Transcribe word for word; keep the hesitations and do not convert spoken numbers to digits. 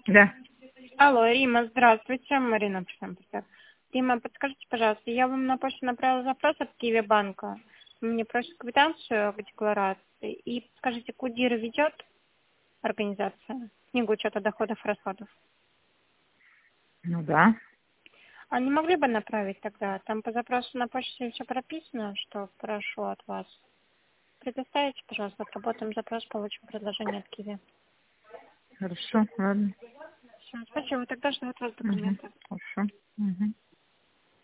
Да. Алло, Рима, здравствуйте. Марина, всем привет. Рима, подскажите, пожалуйста, я вам на почту направила запрос от Киви банка. Мне просят квитанцию к декларации. И скажите, Кудир ведет организация книгу учета доходов и расходов? Ну да. А не могли бы направить тогда? Там по запросу на почте все прописано, что прошу от вас. Предоставите, пожалуйста, отработаем запрос, получим предложение от Киви. Хорошо, ладно. Все, спасибо. Тогда жду от вас Угу. документы. Хорошо. Угу.